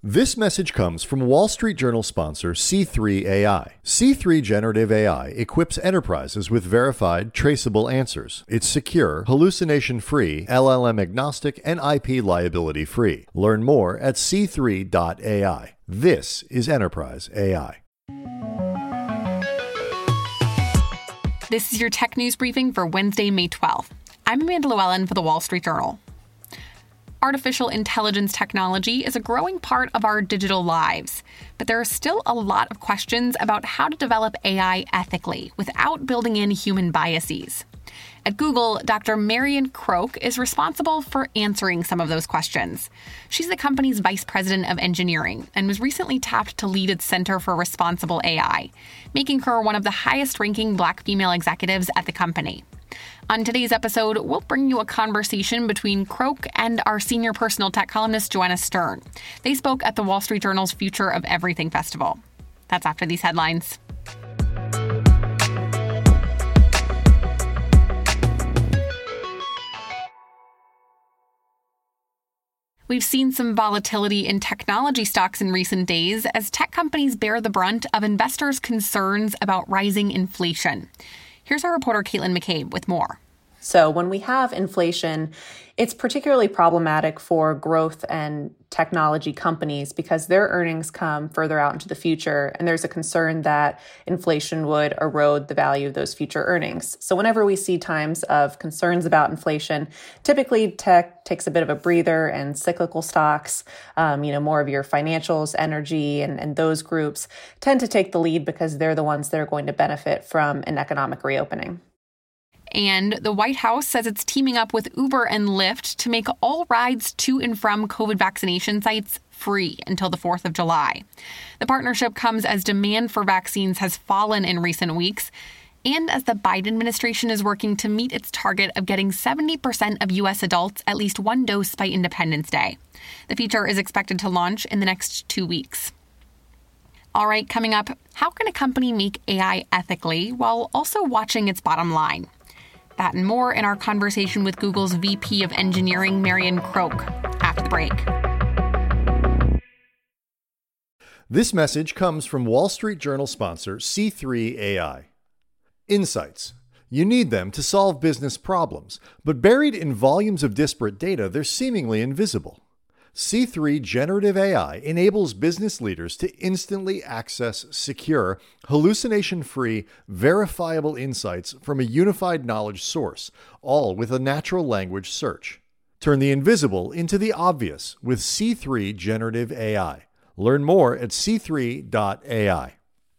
This message comes from Wall Street Journal sponsor C3 AI. C3 Generative AI equips enterprises with verified, traceable answers. It's secure, hallucination-free, LLM-agnostic, and IP liability-free. Learn more at c3.ai. This is Enterprise AI. This is your tech news briefing for Wednesday, May 12th. I'm Amanda Llewellyn for the Wall Street Journal. Artificial intelligence technology is a growing part of our digital lives, but there are still a lot of questions about how to develop AI ethically without building in human biases. At Google, Dr. Marian Croak is responsible for answering some of those questions. She's the company's vice president of engineering and was recently tapped to lead its Center for Responsible AI, making her one of the highest-ranking Black female executives at the company. On today's episode, we'll bring you a conversation between Croak and our senior personal tech columnist, Joanna Stern. They spoke at the Wall Street Journal's Future of Everything Festival. That's after these headlines. We've seen some volatility in technology stocks in recent days as tech companies bear the brunt of investors' concerns about rising inflation. Here's our reporter, Caitlin McCabe, with more. So when we have inflation, it's particularly problematic for growth and technology companies because their earnings come further out into the future. And there's a concern that inflation would erode the value of those future earnings. So whenever we see times of concerns about inflation, typically tech takes a bit of a breather and cyclical stocks, more of your financials, energy, and those groups tend to take the lead because they're the ones that are going to benefit from an economic reopening. And the White House says it's teaming up with Uber and Lyft to make all rides to and from COVID vaccination sites free until the 4th of July. The partnership comes as demand for vaccines has fallen in recent weeks and as the Biden administration is working to meet its target of getting 70% of U.S. adults at least one dose by Independence Day. The feature is expected to launch in the next 2 weeks. All right, coming up, how can a company make AI ethically while also watching its bottom line? That and more in our conversation with Google's VP of Engineering, Marian Croak, after the break. This message comes from Wall Street Journal sponsor C3 AI. Insights. You need them to solve business problems, but buried in volumes of disparate data, they're seemingly invisible. C3 Generative AI enables business leaders to instantly access secure, hallucination-free, verifiable insights from a unified knowledge source, all with a natural language search. Turn the invisible into the obvious with C3 Generative AI. Learn more at c3.ai.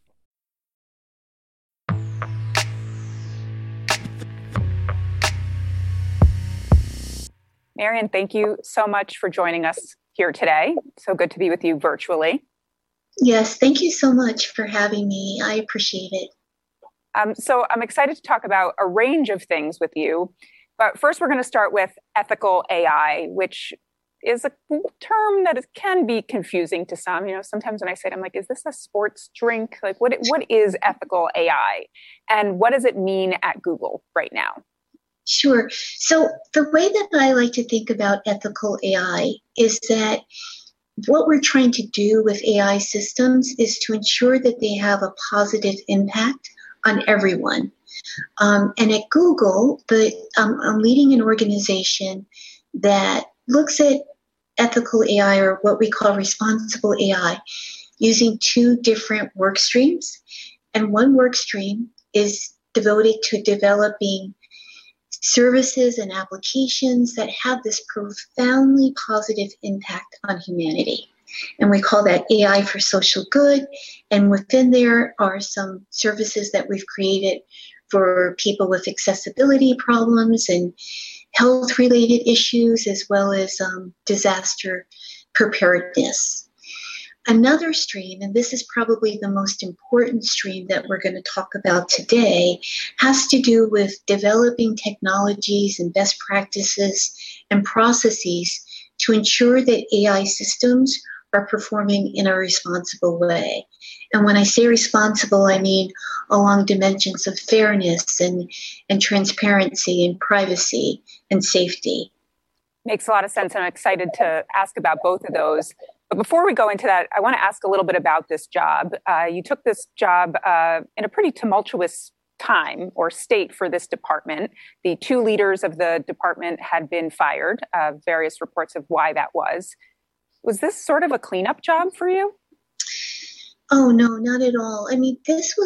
Marian, thank you so much for joining us here today. So good to be with you virtually. Yes, thank you so much for having me. I appreciate it. So I'm excited to talk about a range of things with you. But first, we're going to start with ethical AI, which is a term that can be confusing to some. Sometimes when I say it, I'm like, is this a sports drink? Like, what is ethical AI? And what does it mean at Google right now? Sure. So the way that I like to think about ethical AI is that what we're trying to do with AI systems is to ensure that they have a positive impact on everyone. And at Google, I'm leading an organization that looks at ethical AI, or what we call responsible AI, using two different work streams. And one work stream is devoted to developing services and applications that have this profoundly positive impact on humanity. And we call that AI for social good. And within there are some services that we've created for people with accessibility problems and health-related issues, as well as disaster preparedness. Another stream, and this is probably the most important stream that we're going to talk about today, has to do with developing technologies and best practices and processes to ensure that AI systems are performing in a responsible way. And when I say responsible, I mean along dimensions of fairness and transparency and privacy and safety. Makes a lot of sense. And I'm excited to ask about both of those. But before we go into that, I want to ask a little bit about this job. You took this job in a pretty tumultuous time or state for this department. The two leaders of the department had been fired, various reports of why that was. Was this sort of a cleanup job for you? Oh, no, not at all. I mean,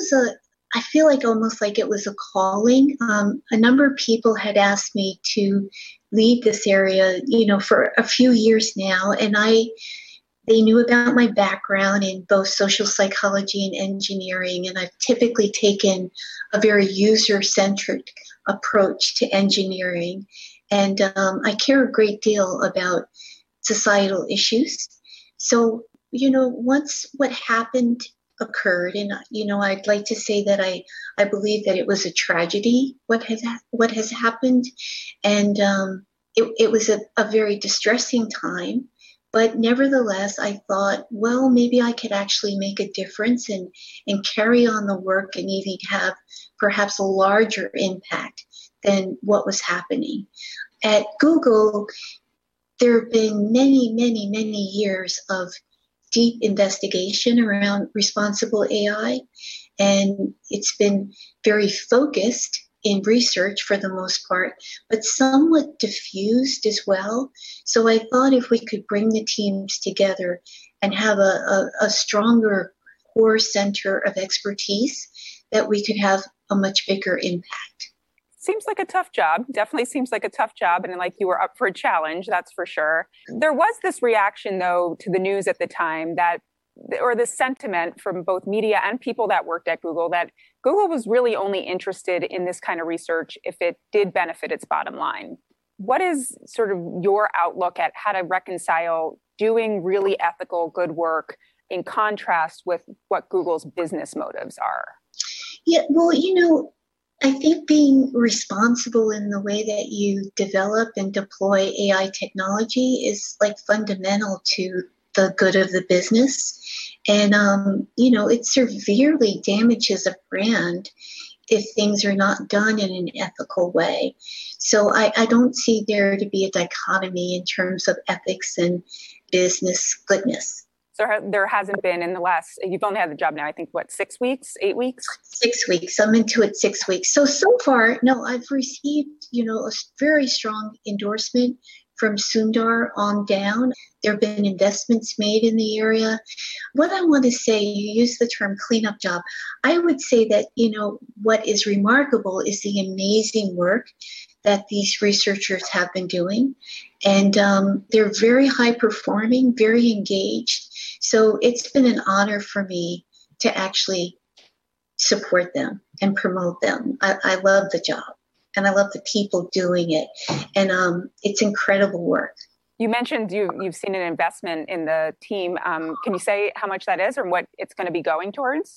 I feel like almost like it was a calling. A number of people had asked me to lead this area, for a few years now. And they knew about my background in both social psychology and engineering. And I've typically taken a very user-centric approach to engineering. And I care a great deal about societal issues. So, once what happened occurred, and I'd like to say that I believe that it was a tragedy what has happened, and it was a very distressing time. But nevertheless, I thought, well, maybe I could actually make a difference and carry on the work and even have perhaps a larger impact than what was happening. At Google, there have been many, many, many years of deep investigation around responsible AI, and it's been very focused in research for the most part, but somewhat diffused as well. So I thought if we could bring the teams together and have a stronger core center of expertise, that we could have a much bigger impact. Seems like a tough job. Definitely seems like a tough job. And like you were up for a challenge, that's for sure. There was this reaction, though, to the news at the time or the sentiment from both media and people that worked at Google, that Google was really only interested in this kind of research if it did benefit its bottom line. What is sort of your outlook at how to reconcile doing really ethical, good work in contrast with what Google's business motives are? Yeah, well, I think being responsible in the way that you develop and deploy AI technology is like fundamental to the good of the business. And, it severely damages a brand if things are not done in an ethical way. So I don't see there to be a dichotomy in terms of ethics and business goodness. So there hasn't been you've only had the job now, I think, 6 weeks, 8 weeks? 6 weeks. I'm into it 6 weeks. So far, no, I've received, a very strong endorsement from Sundar on down. There have been investments made in the area. What I want to say, you use the term cleanup job. I would say that, what is remarkable is the amazing work that these researchers have been doing. And they're very high performing, very engaged. So it's been an honor for me to actually support them and promote them. I love the job and I love the people doing it. And it's incredible work. You mentioned you've seen an investment in the team. Can you say how much that is or what it's going to be going towards?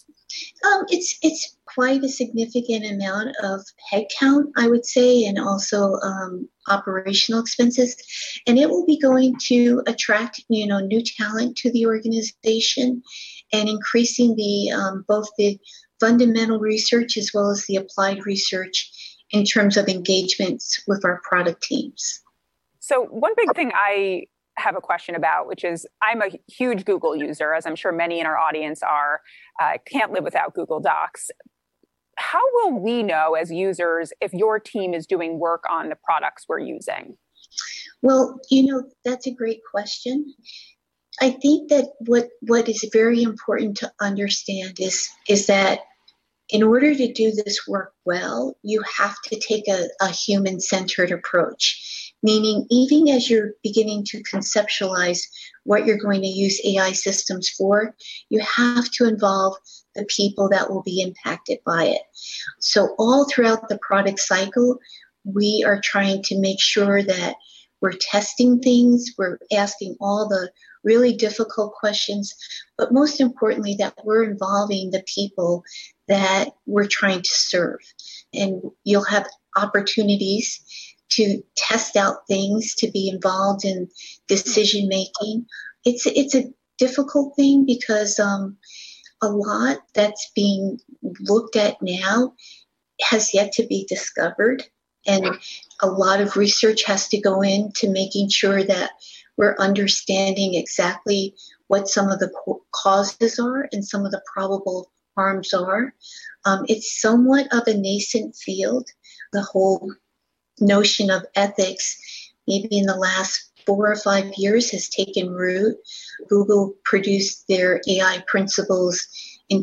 It's quite a significant amount of headcount, I would say, and also operational expenses. And it will be going to attract, new talent to the organization and increasing the both the fundamental research as well as the applied research in terms of engagements with our product teams. So one big thing I have a question about, which is I'm a huge Google user, as I'm sure many in our audience are. Can't live without Google Docs. How will we know as users if your team is doing work on the products we're using? Well, that's a great question. I think that what is very important to understand is that in order to do this work well, you have to take a human-centered approach, meaning even as you're beginning to conceptualize what you're going to use AI systems for, you have to involve the people that will be impacted by it. So all throughout the product cycle, we are trying to make sure that we're testing things, we're asking all the really difficult questions, but most importantly, that we're involving the people that we're trying to serve. And you'll have opportunities to test out things, to be involved in decision making. It's a difficult thing because a lot that's being looked at now has yet to be discovered. And a lot of research has to go into making sure that we're understanding exactly what some of the causes are and some of the probable harms are. It's somewhat of a nascent field. The whole notion of ethics, maybe in the last 4 or 5 years, has taken root. Google produced their AI principles in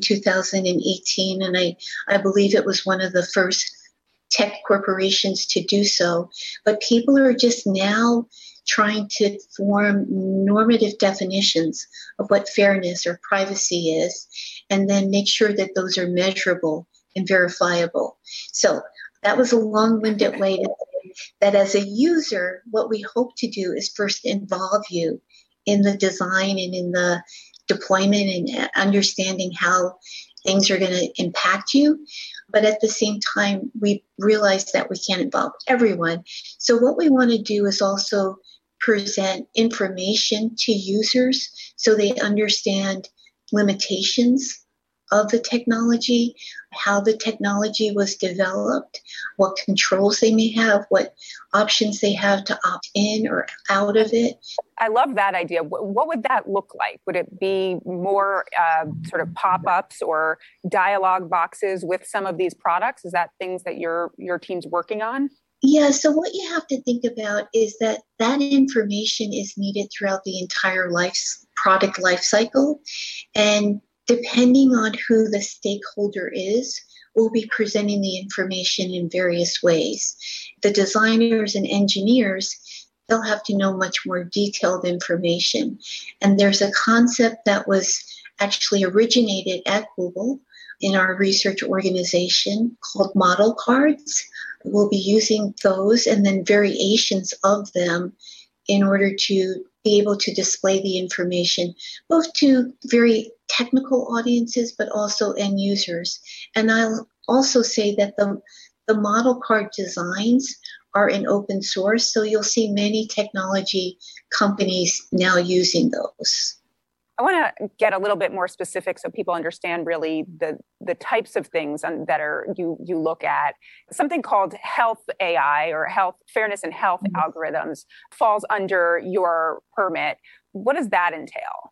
2018, and I believe it was one of the first tech corporations to do so. But people are just now trying to form normative definitions of what fairness or privacy is, and then make sure that those are measurable and verifiable. So that was a long-winded way to say that as a user, what we hope to do is first involve you in the design and in the deployment and understanding how things are going to impact you. But at the same time, we realize that we can't involve everyone. So what we want to do is also present information to users so they understand limitations of the technology, how the technology was developed, what controls they may have, what options they have to opt in or out of it. I love that idea. What would that look like? Would it be more sort of pop-ups or dialogue boxes with some of these products? Is that things that your team's working on? Yeah, so what you have to think about is that information is needed throughout the entire product life cycle. And depending on who the stakeholder is, we'll be presenting the information in various ways. The designers and engineers, they'll have to know much more detailed information. And there's a concept that was actually originated at Google in our research organization called model cards. We'll be using those and then variations of them in order to be able to display the information, both to very technical audiences, but also end users. And I'll also say that the model card designs are in open source, so you'll see many technology companies now using those. I want to get a little bit more specific so people understand really the types of things that are you look at. Something called health AI or health fairness and health algorithms falls under your permit. What does that entail?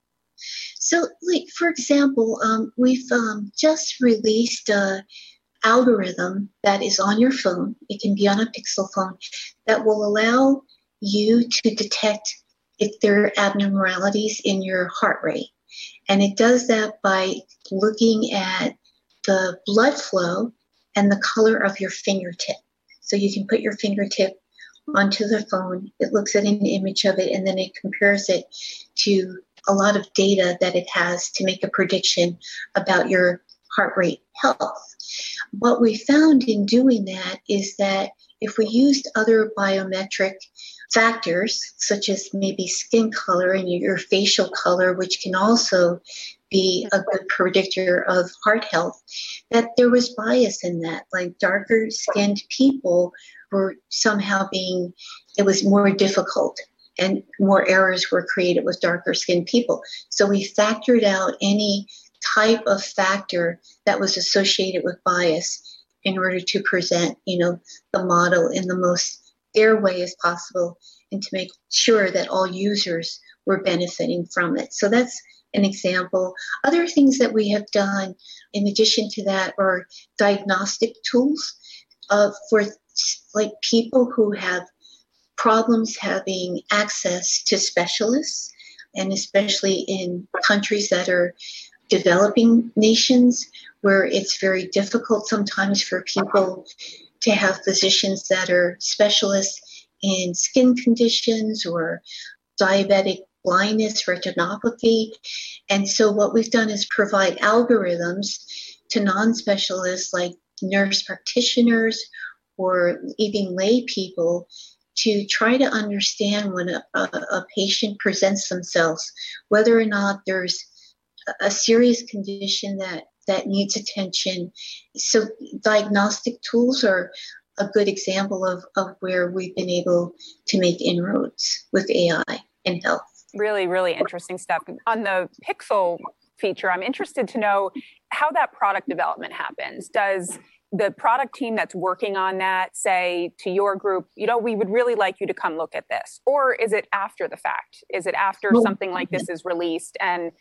So, like, for example, we've just released an algorithm that is on your phone. It can be on a Pixel phone that will allow you to detect if there are abnormalities in your heart rate. And it does that by looking at the blood flow and the color of your fingertip. So you can put your fingertip onto the phone, it looks at an image of it, and then it compares it to a lot of data that it has to make a prediction about your heart rate health. What we found in doing that is that if we used other biometric factors, such as maybe skin color and your facial color, which can also be a good predictor of heart health, that there was bias in that. Like darker skinned people were somehow it was more difficult and more errors were created with darker skinned people. So we factored out any type of factor that was associated with bias in order to present, the model in the most fair way as possible and to make sure that all users were benefiting from it. So that's an example. Other things that we have done in addition to that are diagnostic tools for like people who have problems having access to specialists, and especially in countries that are developing nations where it's very difficult sometimes for people to have physicians that are specialists in skin conditions or diabetic blindness, retinopathy. And so what we've done is provide algorithms to non-specialists like nurse practitioners or even lay people to try to understand when a patient presents themselves, whether or not there's a serious condition that needs attention. So diagnostic tools are a good example of where we've been able to make inroads with AI and health. Really, really interesting stuff. On the Pixel feature, I'm interested to know how that product development happens. Does the product team that's working on that say to your group, we would really like you to come look at this? Or is it after the fact? Is it after something like this is released and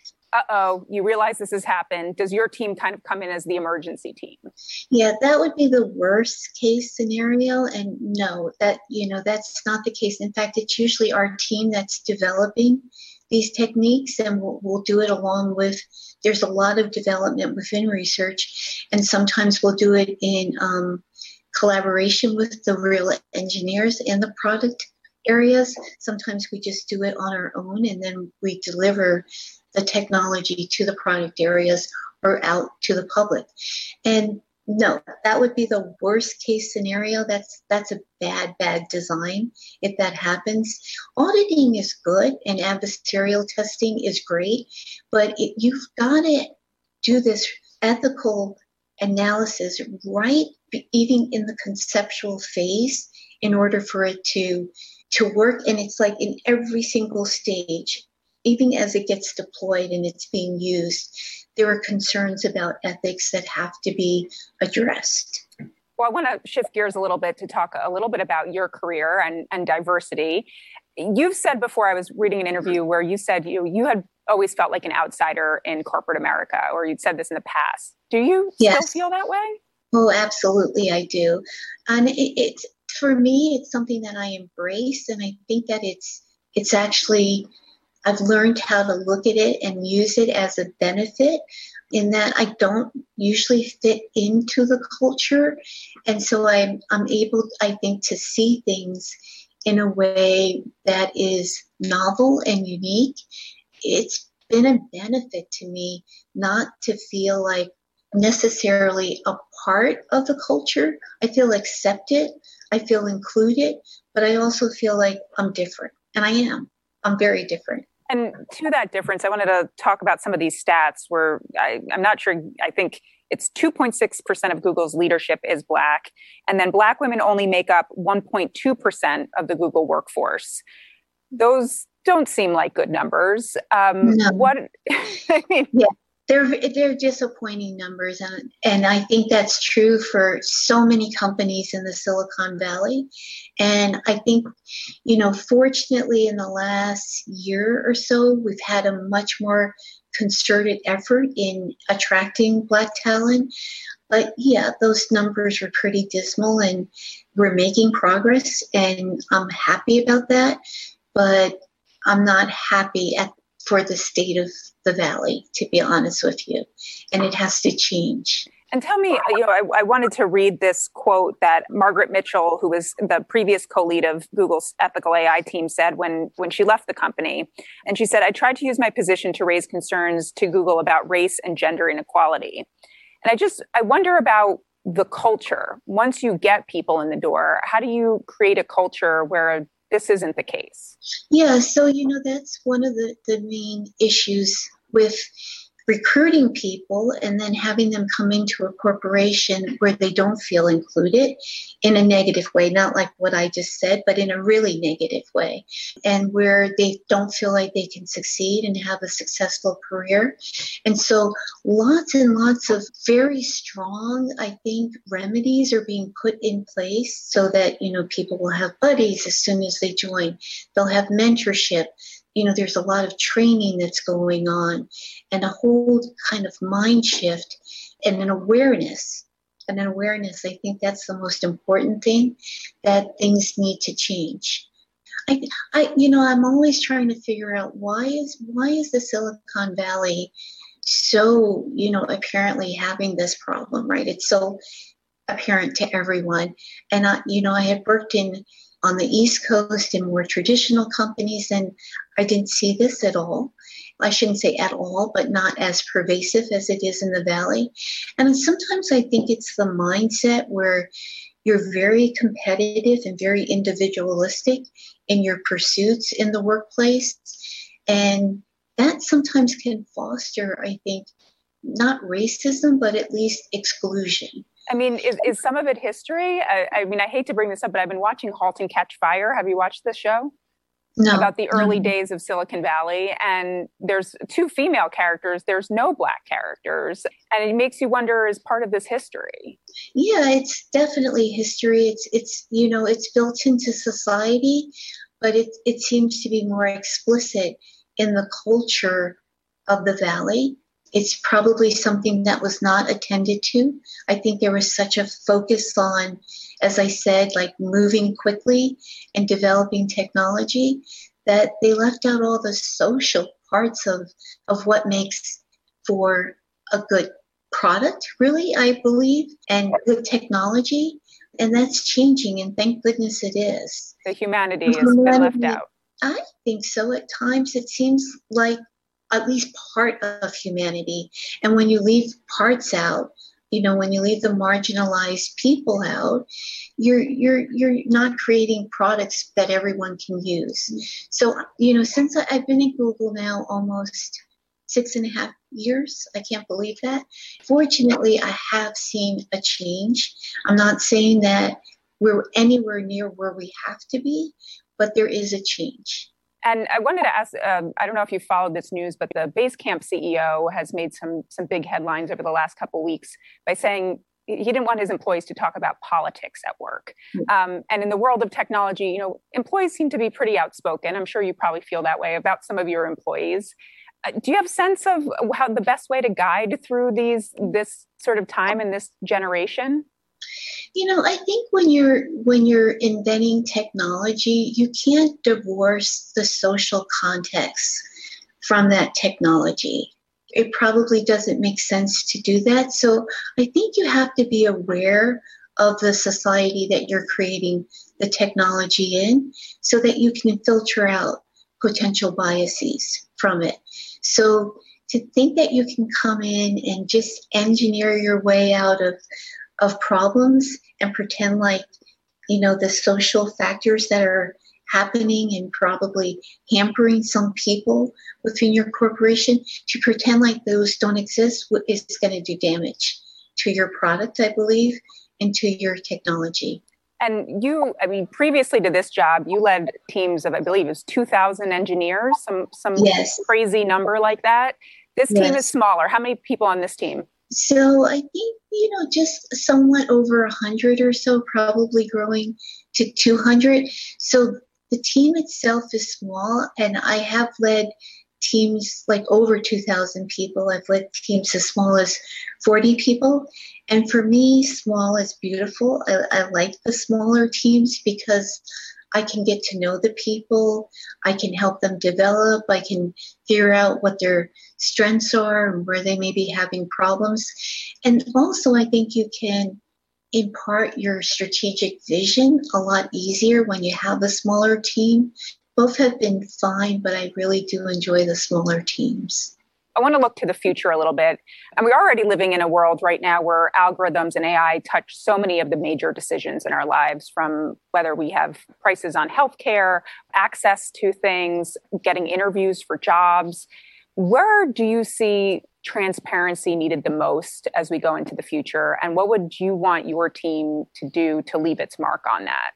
you realize this has happened? Does your team kind of come in as the emergency team? Yeah, that would be the worst case scenario. And no, that's not the case. In fact, it's usually our team that's developing these techniques, and we'll do it along with, there's a lot of development within research, and sometimes we'll do it in collaboration with the real engineers in the product areas. Sometimes we just do it on our own, and then we deliver the technology to the product areas or out to the public. And no, that would be the worst case scenario. That's a bad design if that happens. Auditing is good and adversarial testing is great, but you've got to do this ethical analysis right even in the conceptual phase in order for it to work. And it's like in every single stage, even as it gets deployed and it's being used, there are concerns about ethics that have to be addressed. Well, I want to shift gears a little bit to talk a little bit about your career and diversity. You've said before, I was reading an interview where you said you had always felt like an outsider in corporate America, or you'd said this in the past. Do you still feel that way? Oh, absolutely, I do. And it's for me, it's something that I embrace, and I think that it's actually, I've learned how to look at it and use it as a benefit, in that I don't usually fit into the culture. And so I'm able, I think, to see things in a way that is novel and unique. It's been a benefit to me not to feel like necessarily a part of the culture. I feel accepted, I feel included, but I also feel like I'm different. And I am. I'm very different. And to that difference, I wanted to talk about some of these stats where I'm not sure, I think it's 2.6% of Google's leadership is Black. And then Black women only make up 1.2% of the Google workforce. Those don't seem like good numbers. No. What, I mean, yeah. They're disappointing numbers, and I think that's true for so many companies in the Silicon Valley. And I think, fortunately, in the last year or so, we've had a much more concerted effort in attracting Black talent. But yeah, those numbers are pretty dismal, and we're making progress, and I'm happy about that. But I'm not happy for the state of the Valley, to be honest with you. And it has to change. And tell me, I wanted to read this quote that Margaret Mitchell, who was the previous co-lead of Google's ethical AI team, said when she left the company. And she said, "I tried to use my position to raise concerns to Google about race and gender inequality." And I wonder about the culture. Once you get people in the door, how do you create a culture where this isn't the case? Yeah, so, that's one of the main issues with recruiting people and then having them come into a corporation where they don't feel included in a negative way, not like what I just said, but in a really negative way, and where they don't feel like they can succeed and have a successful career. And so lots and lots of very strong, I think, remedies are being put in place so that, people will have buddies as soon as they join. They'll have mentorship. There's a lot of training that's going on, and a whole kind of mind shift and an awareness. I think that's the most important thing, that things need to change. I'm always trying to figure out why is the Silicon Valley so, apparently having this problem, right? It's so apparent to everyone. And I had worked on the East Coast in more traditional companies, and I didn't see this at all. I shouldn't say at all, but not as pervasive as it is in the Valley. And sometimes I think it's the mindset where you're very competitive and very individualistic in your pursuits in the workplace. And that sometimes can foster, I think, not racism, but at least exclusion. I mean, is some of it history? I hate to bring this up, but I've been watching *Halt and Catch Fire*. Have you watched this show? No, about the early no. days of Silicon Valley. And there's two female characters, there's no Black characters. And it makes you wonder, is part of this history? Yeah, it's definitely history. It's built into society, but it seems to be more explicit in the culture of the Valley. It's probably something that was not attended to. I think there was such a focus on, as I said, like moving quickly and developing technology, that they left out all the social parts of what makes for a good product, really, I believe, and good technology. And that's changing, and thank goodness it is. The humanity has been left out. I think so. At times it seems like at least part of humanity. And when you leave parts out, when you leave the marginalized people out, you're not creating products that everyone can use. So, since I've been at Google now almost 6.5 years, I can't believe that. Fortunately, I have seen a change. I'm not saying that we're anywhere near where we have to be, but there is a change. And I wanted to ask, I don't know if you followed this news, but the Basecamp CEO has made some big headlines over the last couple of weeks by saying he didn't want his employees to talk about politics at work. And in the world of technology, employees seem to be pretty outspoken. I'm sure you probably feel that way about some of your employees. Do you have a sense of how the best way to guide through this sort of time in this generation? I think when you're inventing technology, you can't divorce the social context from that technology. It probably doesn't make sense to do that. So I think you have to be aware of the society that you're creating the technology in so that you can filter out potential biases from it. So to think that you can come in and just engineer your way out of problems and pretend like, the social factors that are happening and probably hampering some people within your corporation, to pretend like those don't exist is going to do damage to your product, I believe, and to your technology. And previously to this job, you led teams of, I believe it was 2,000 engineers, some Yes. crazy number like that. This team is smaller. How many people on this team? So I think, just somewhat over 100 or so, probably growing to 200. So the team itself is small, and I have led teams like over 2,000 people. I've led teams as small as 40 people. And for me, small is beautiful. I like the smaller teams because I can get to know the people. I can help them develop. I can figure out what their strengths are and where they may be having problems. And also, I think you can impart your strategic vision a lot easier when you have a smaller team. Both have been fine, but I really do enjoy the smaller teams. I want to look to the future a little bit. And we're already living in a world right now where algorithms and AI touch so many of the major decisions in our lives, from whether we have prices on healthcare, access to things, getting interviews for jobs. Where do you see transparency needed the most as we go into the future? And what would you want your team to do to leave its mark on that?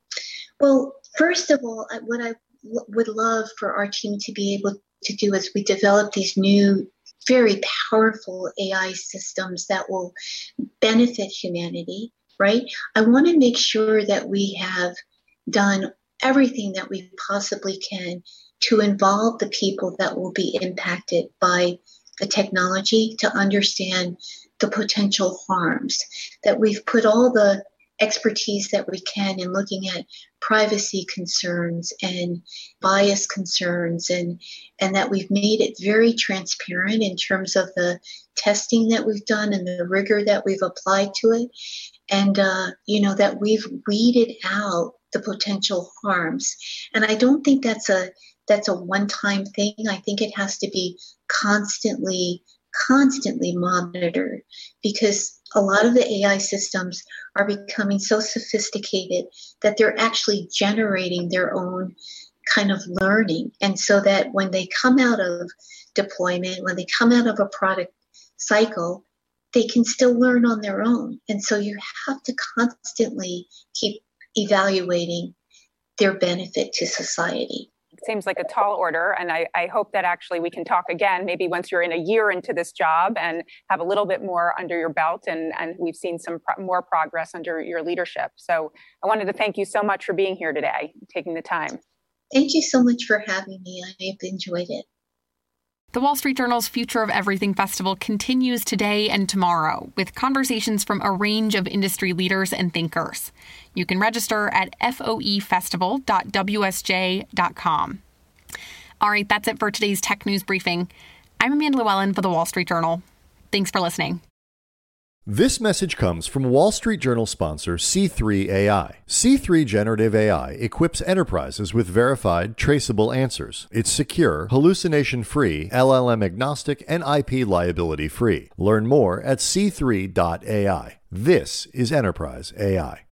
Well, first of all, what I would love for our team to be able to do is we develop these new, very powerful AI systems that will benefit humanity, right? I want to make sure that we have done everything that we possibly can to involve the people that will be impacted by the technology, to understand the potential harms, that we've put all the expertise that we can in looking at privacy concerns and bias concerns, and that we've made it very transparent in terms of the testing that we've done and the rigor that we've applied to it, and that we've weeded out the potential harms. And I don't think that's a one-time thing. I think it has to be constantly monitored, because a lot of the AI systems are becoming so sophisticated that they're actually generating their own kind of learning. And so that when they come out of deployment, when they come out of a product cycle, they can still learn on their own. And so you have to constantly keep evaluating their benefit to society. seems like a tall order. And I hope that actually we can talk again, maybe once you're in a year into this job and have a little bit more under your belt. And we've seen some more progress under your leadership. So I wanted to thank you so much for being here today, taking the time. Thank you so much for having me. I've enjoyed it. The Wall Street Journal's Future of Everything Festival continues today and tomorrow with conversations from a range of industry leaders and thinkers. You can register at foefestival.wsj.com. All right, that's it for today's Tech News Briefing. I'm Amanda Llewellyn for The Wall Street Journal. Thanks for listening. This message comes from Wall Street Journal sponsor C3 AI. C3 Generative AI equips enterprises with verified, traceable answers. It's secure, hallucination-free, LLM-agnostic, and IP liability-free. Learn more at c3.ai. This is Enterprise AI.